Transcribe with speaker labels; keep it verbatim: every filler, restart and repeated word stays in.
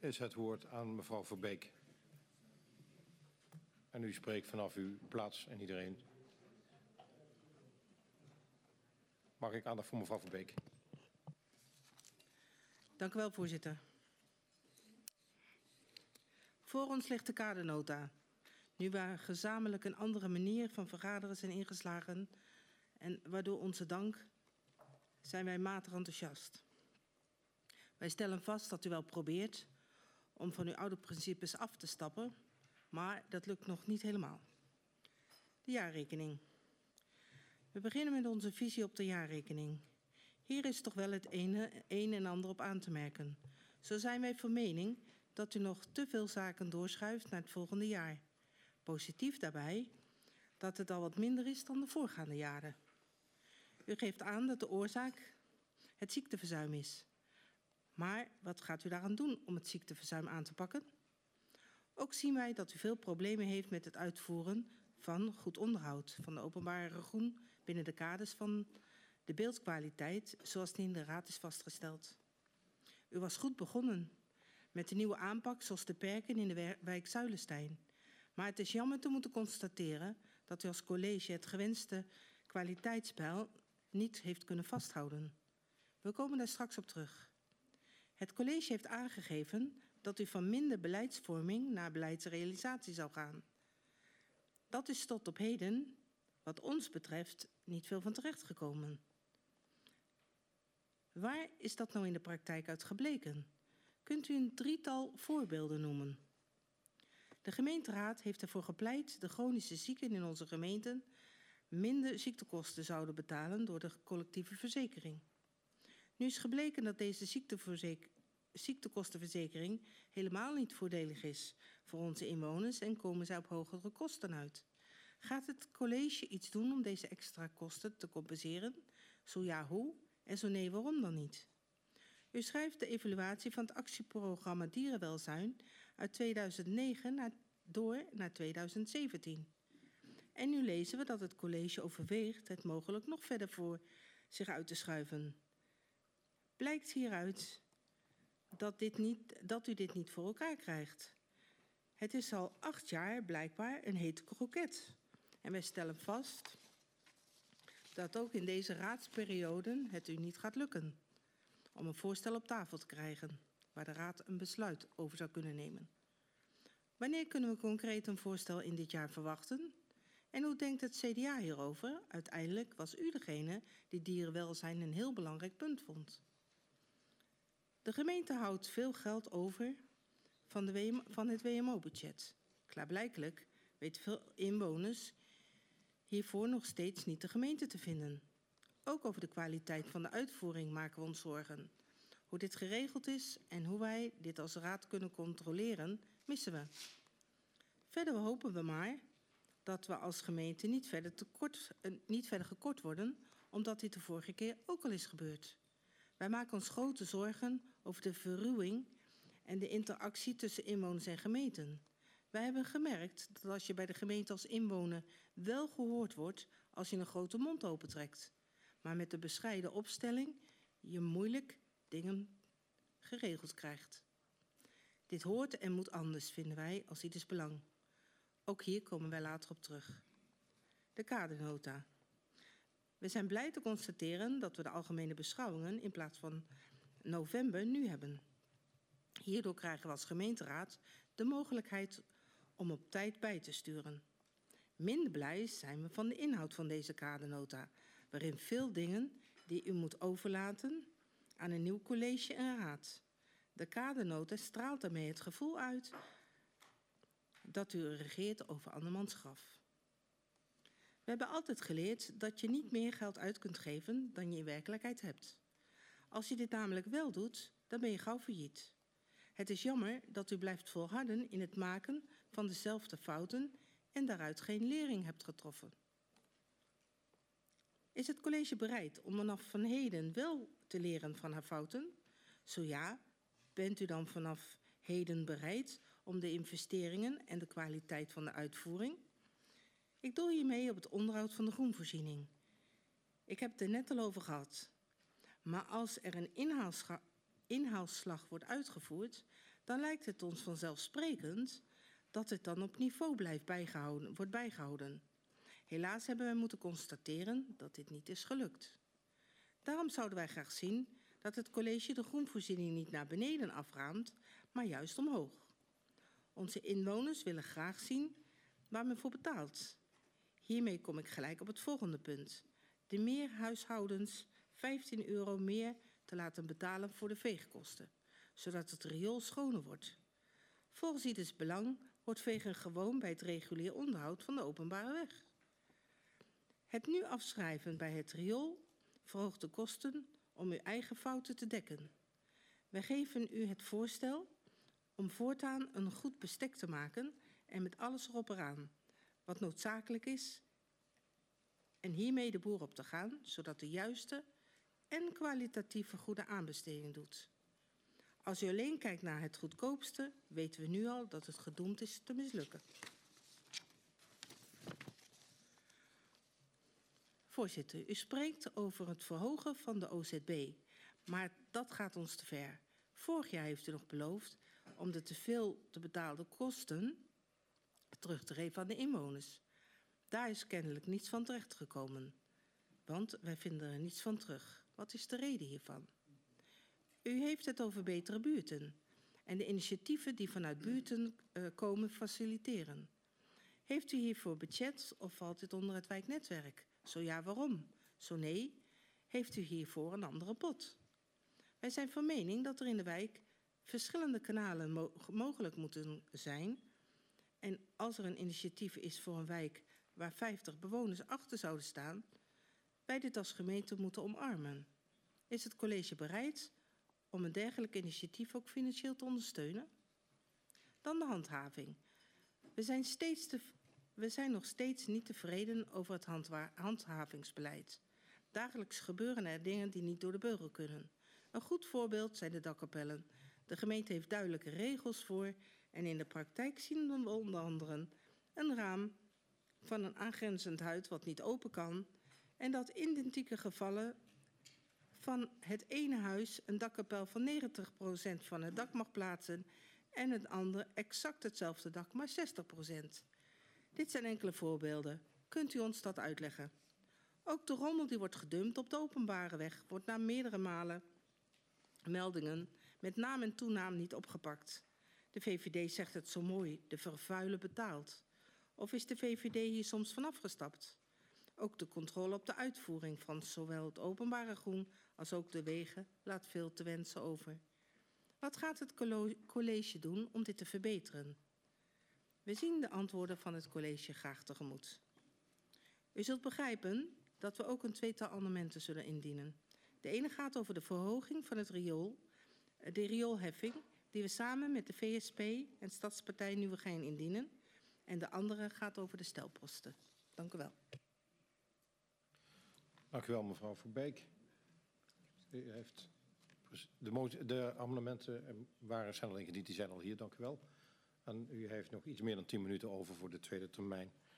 Speaker 1: is het woord aan mevrouw Verbeek. En u spreekt vanaf uw plaats en iedereen. Mag ik aandacht voor mevrouw Verbeek?
Speaker 2: Dank u wel, voorzitter. Voor ons ligt de kadernota. Nu we gezamenlijk een andere manier van vergaderen zijn ingeslagen en waardoor onze dank, zijn wij matig enthousiast. Wij stellen vast dat u wel probeert om van uw oude principes af te stappen, maar dat lukt nog niet helemaal. De jaarrekening. We beginnen met onze visie op de jaarrekening. Hier is toch wel het ene, een en ander op aan te merken. Zo zijn wij van mening dat u nog te veel zaken doorschuift naar het volgende jaar. Positief daarbij dat het al wat minder is dan de voorgaande jaren. U geeft aan dat de oorzaak het ziekteverzuim is. Maar wat gaat u daaraan doen om het ziekteverzuim aan te pakken? Ook zien wij dat u veel problemen heeft met het uitvoeren van goed onderhoud van de openbare groen binnen de kaders van de beeldkwaliteit zoals die in de Raad is vastgesteld. U was goed begonnen met de nieuwe aanpak zoals de perken in de wijk Zuilenstein. Maar het is jammer te moeten constateren dat u als college het gewenste kwaliteitspeil niet heeft kunnen vasthouden. We komen daar straks op terug. Het college heeft aangegeven dat u van minder beleidsvorming naar beleidsrealisatie zou gaan. Dat is tot op heden, wat ons betreft, niet veel van terecht gekomen. Waar is dat nou in de praktijk uit gebleken? Kunt u een drietal voorbeelden noemen? De gemeenteraad heeft ervoor gepleit de chronische zieken in onze gemeenten minder ziektekosten zouden betalen door de collectieve verzekering. Nu is gebleken dat deze ziektekostenverzekering helemaal niet voordelig is voor onze inwoners en komen zij op hogere kosten uit. Gaat het college iets doen om deze extra kosten te compenseren? Zo ja, hoe? En zo nee, waarom dan niet? U schrijft de evaluatie van het actieprogramma Dierenwelzijn uit tweeduizend negen naar, door naar tweeduizend zeventien. En nu lezen we dat het college overweegt het mogelijk nog verder voor zich uit te schuiven. Blijkt hieruit dat, dit niet, dat u dit niet voor elkaar krijgt. Het is al acht jaar blijkbaar een hete kroket. En wij stellen vast dat ook in deze raadsperiode het u niet gaat lukken om een voorstel op tafel te krijgen waar de raad een besluit over zou kunnen nemen. Wanneer kunnen we concreet een voorstel in dit jaar verwachten? En hoe denkt het C D A hierover? Uiteindelijk was u degene die dierenwelzijn een heel belangrijk punt vond. De gemeente houdt veel geld over van, de W M, van het W M O-budget. Klaarblijkelijk weten veel inwoners hiervoor nog steeds niet de gemeente te vinden. Ook over de kwaliteit van de uitvoering maken we ons zorgen. Hoe dit geregeld is en hoe wij dit als raad kunnen controleren, missen we. Verder hopen we maar dat we als gemeente niet verder, tekort, uh, niet verder gekort worden, omdat dit de vorige keer ook al is gebeurd. Wij maken ons grote zorgen over de verruwing en de interactie tussen inwoners en gemeenten. Wij hebben gemerkt dat als je bij de gemeente als inwoner wel gehoord wordt als je een grote mond opentrekt, maar met de bescheiden opstelling je moeilijk dingen geregeld krijgt. Dit hoort en moet anders, vinden wij, als ieders belang. Ook hier komen wij later op terug. De kadernota. We zijn blij te constateren dat we de algemene beschouwingen in plaats van november nu hebben. Hierdoor krijgen we als gemeenteraad de mogelijkheid om op tijd bij te sturen. Minder blij zijn we van de inhoud van deze kadernota, waarin veel dingen die u moet overlaten aan een nieuw college en raad. De kadernota straalt daarmee het gevoel uit dat u regeert over andermans graf. We hebben altijd geleerd dat je niet meer geld uit kunt geven dan je in werkelijkheid hebt. Als je dit namelijk wel doet, dan ben je gauw failliet. Het is jammer dat u blijft volharden in het maken van dezelfde fouten en daaruit geen lering hebt getroffen. Is het college bereid om vanaf van heden wel te leren van haar fouten? Zo ja, bent u dan vanaf heden bereid om de investeringen en de kwaliteit van de uitvoering? Ik doel hiermee op het onderhoud van de groenvoorziening. Ik heb het er net al over gehad. Maar als er een inhaalslag wordt uitgevoerd, dan lijkt het ons vanzelfsprekend dat het dan op niveau blijft bijgehouden, wordt bijgehouden. Helaas hebben wij moeten constateren dat dit niet is gelukt. Daarom zouden wij graag zien dat het college de groenvoorziening niet naar beneden afraamt, maar juist omhoog. Onze inwoners willen graag zien waar men voor betaalt. Hiermee kom ik gelijk op het volgende punt. De meer huishoudens vijftien euro meer te laten betalen voor de veegkosten, zodat het riool schoner wordt. Volgens ieders belang wordt vegen gewoon bij het regulier onderhoud van de openbare weg. Het nu afschrijven bij het riool verhoogt de kosten om uw eigen fouten te dekken. Wij geven u het voorstel om voortaan een goed bestek te maken en met alles erop eraan, wat noodzakelijk is, en hiermee de boer op te gaan, zodat de juiste en kwalitatieve goede aanbesteding doet. Als u alleen kijkt naar het goedkoopste, weten we nu al dat het gedoemd is te mislukken. Voorzitter, u spreekt over het verhogen van de O Z B, maar dat gaat ons te ver. Vorig jaar heeft u nog beloofd om de te veel te betaalde kosten terug te geven aan de inwoners. Daar is kennelijk niets van terechtgekomen, want wij vinden er niets van terug. Wat is de reden hiervan? U heeft het over betere buurten en de initiatieven die vanuit buurten uh, komen faciliteren. Heeft u hiervoor budget of valt dit onder het wijknetwerk? Zo ja, waarom? Zo nee, heeft u hiervoor een andere pot? Wij zijn van mening dat er in de wijk verschillende kanalen mo mogelijk moeten zijn. En als er een initiatief is voor een wijk waar vijftig bewoners achter zouden staan, wij dit als gemeente moeten omarmen. Is het college bereid om een dergelijk initiatief ook financieel te ondersteunen? Dan de handhaving. We zijn, steeds te, we zijn nog steeds niet tevreden over het handhavingsbeleid. Dagelijks gebeuren er dingen die niet door de beugel kunnen. Een goed voorbeeld zijn de dakkapellen. De gemeente heeft duidelijke regels voor en in de praktijk zien we onder andere een raam van een aangrenzend huis wat niet open kan en dat identieke gevallen van het ene huis een dakkapel van negentig procent van het dak mag plaatsen en het andere exact hetzelfde dak, maar zestig procent. Dit zijn enkele voorbeelden. Kunt u ons dat uitleggen? Ook de rommel die wordt gedumpt op de openbare weg wordt na meerdere malen meldingen met naam en toenaam niet opgepakt. De V V D zegt het zo mooi, de vervuiler betaalt. Of is de V V D hier soms van afgestapt? Ook de controle op de uitvoering van zowel het openbare groen als ook de wegen laat veel te wensen over. Wat gaat het college doen om dit te verbeteren? We zien de antwoorden van het college graag tegemoet. U zult begrijpen dat we ook een tweetal amendementen zullen indienen. De ene gaat over de verhoging van het riool, de rioolheffing, die we samen met de V S P en Stadspartij Nieuwegein indienen. En de andere gaat over de stelposten. Dank u wel.
Speaker 1: Dank u wel, mevrouw Verbeek. U heeft de, de amendementen waren zijn al ingediend, die zijn al hier. Dank u wel. En u heeft nog iets meer dan tien minuten over voor de tweede termijn.